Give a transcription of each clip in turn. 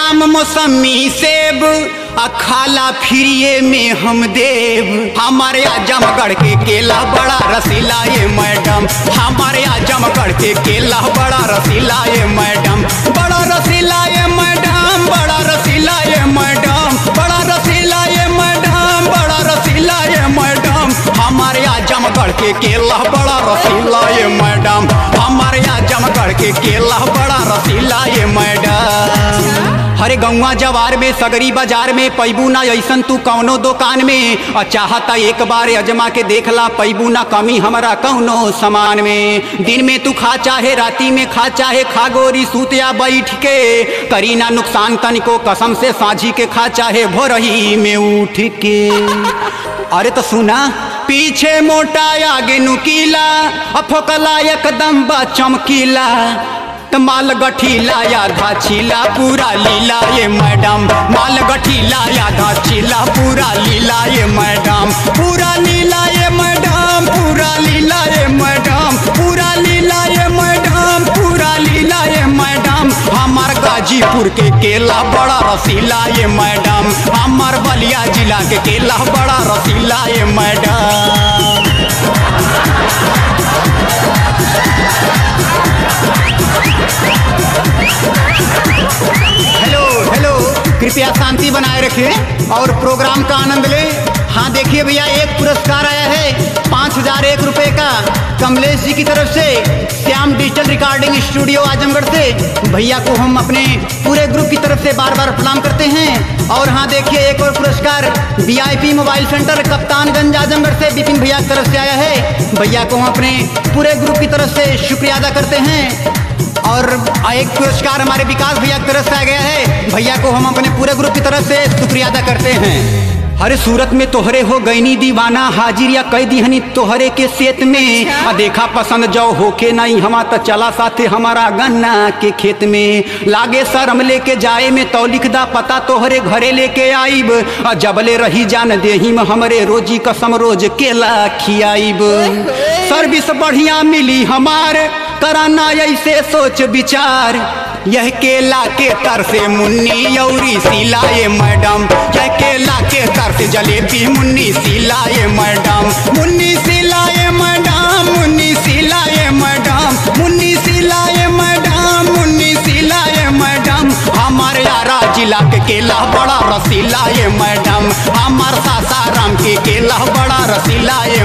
आम मौसमी सेब खाला फिरिए में हम देव। हमारे आजमगढ़ के केला बड़ा रसीला ये मैडम, हमारे आजमगढ़ के केला बड़ा रसीला ये मैडम, बड़ा रसीला ये मैडम, बड़ा रसीला ये मैडम, बड़ा रसीला ये मैडम, बड़ा रसीला ये मैडम। हमारे आजमगढ़ के केला बड़ा रसीला ये मैडम, हमारे आजमगढ़ के केला बड़ा रसीला ये मैडम। हरे गौवा जवार में सगरी बाजार में पैबू ना ऐसन तू कौनो दुकान में, और चाहता एक बार अजमा के देखला पैबू ना कमी हमरा कौनो सामान में। दिन में तू खा चाहे राती में खा चाहे खा गोरी सूत या बैठ के, करी ना नुकसान तनिको कसम से साझी के खा चाहे भोरही में उठ के। अरे तो सुना पीछे मोटा आगे नुकीला अफोकला एकदम बा चमकीला, माल गठीला आधा छीला पूरा लीला ये मैडम, माल गठीला आधा छीला पूरा लीला ये मैडम, पूरा लीला ये मैडम, पूरा लीला ये मैडम, पूरा लीला ये मैडम, पूरा लीला ये मैडम। हमार गाजीपुर के केला बड़ा रसीला ये मैडम, हमार बलिया जिला के केला बड़ा रसीला ये मैडम। हेलो, कृपया शांति बनाए रखिए और प्रोग्राम का आनंद लें। हाँ देखिए भैया, एक पुरस्कार आया है 5001 रुपये का कमलेश जी की तरफ से, Shyam digital recording studio Azamgarh से। भैया को हम अपने पूरे ग्रुप की तरफ से बार बार प्रणाम करते हैं। और हाँ देखिए, एक और पुरस्कार VIP mobile centre Kaptanganj Azamgarh से विपिन भैया की तरफ से आया है। भैया को हम अपने पूरे ग्रुप की तरफ से शुक्रिया अदा करते हैं। और एक पुरस्कार हमारे विकास भैया की तरफ से आ गया है, भैया को हम अपने पूरे ग्रुप की तरफ से शुक्रिया अदा करते हैं। अरे सूरत में तोहरे हो गईनी दीवाना, हाजिर या कई दिहनी तोहरे के सेत में, देखा पसंद जाओ होके नहीं हमा तो चला साथे हमारा गन्ना के खेत में। लागे शर्म लेके जाए में तो लिख दा पता तोहरे घरे लेके आईब, जबले रही जान देही में हमरे रोजी कसम रोज केला खियाईब। सर्विस बढ़िया मिली हमार कराना ऐसे सोच विचार, यह केला के तर से मुन्नी यौरी सिलाए मैडम, यह केला के तर से जलेबी मुन्नी सिलाए मैडम, मुन्नी सिलाए मैडम, मुन्नी सिलाए मैडम, मुन्नी सिलाए मैडम, मुन्नी सिलाए मैडम। हमारे आरा जिला के केला बड़ा रसीला ये मैडम, हमार सासाराम के केला बड़ा रसीला ये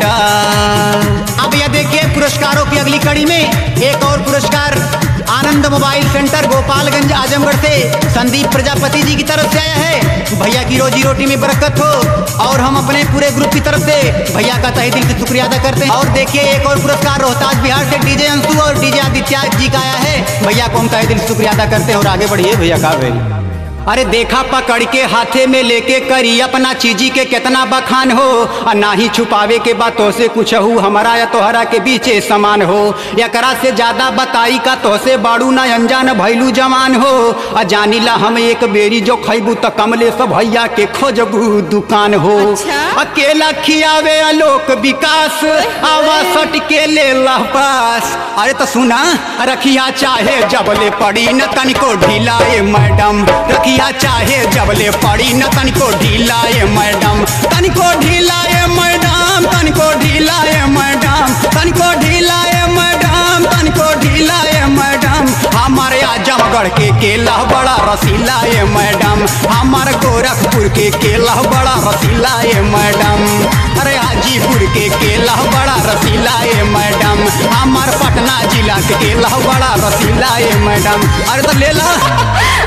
मैडम। अब यह देखिए पुरस्कारों की अगली कड़ी में एक और पुरस्कार आनंद मोबाइल सेंटर गोपालगंज आजमगढ़ से संदीप प्रजापति जी की तरफ से आया है। भैया की रोजी रोटी में बरकत हो और हम अपने पूरे ग्रुप की तरफ से भैया का तहे दिल से शुक्रिया अदा करते हैं। और देखिए एक और पुरस्कार रोहतास बिहार से DJ अंशु और DJ आदित्य जी का आया है। भैया को हम तहे दिल से शुक्रिया अदा करते हैं और आगे बढ़िए भैया का भाई। अरे देखा पकड़ के हाथे में लेके करी अपना चीजी के कितना बखान हो, और ना ही छुपावे के बातों से कुछ हो हमारा या तोहरा के बीचे समान हो। एकरा से ज्यादा बताई का तो से बाड़ू ना अनजान भैलू जवान हो, और जानिला हम एक बेरी जो खैबू तो कमले सब भैया के खोजबू दुकान हो। अकेला खियावे आलोक विकास आवा सट के ले पास। अरे तो सुना रखिया चाहे जबले पड़ी न तनिको ढीलाए मैडम, रखिया चाहे जबले पड़ी न तनिको ढीलाए मैडम, तनिको ढीलाए मैडम, तनिको ढीलाए मैडम, तनिको ढीलाए मैडम, तनिको ढीलाए मैडम। हमारे आजमगढ़ के केला बड़ा रसीला ये मैडम, हमारे गोरखपुर के केला बड़ा रसीला ये मैडम, अरे हाजीपुर के केला बड़ा रसीला ये मैडम, हमारे पटना जिला के केला बड़ा रसीला ये मैडम। अरे तो ले ला।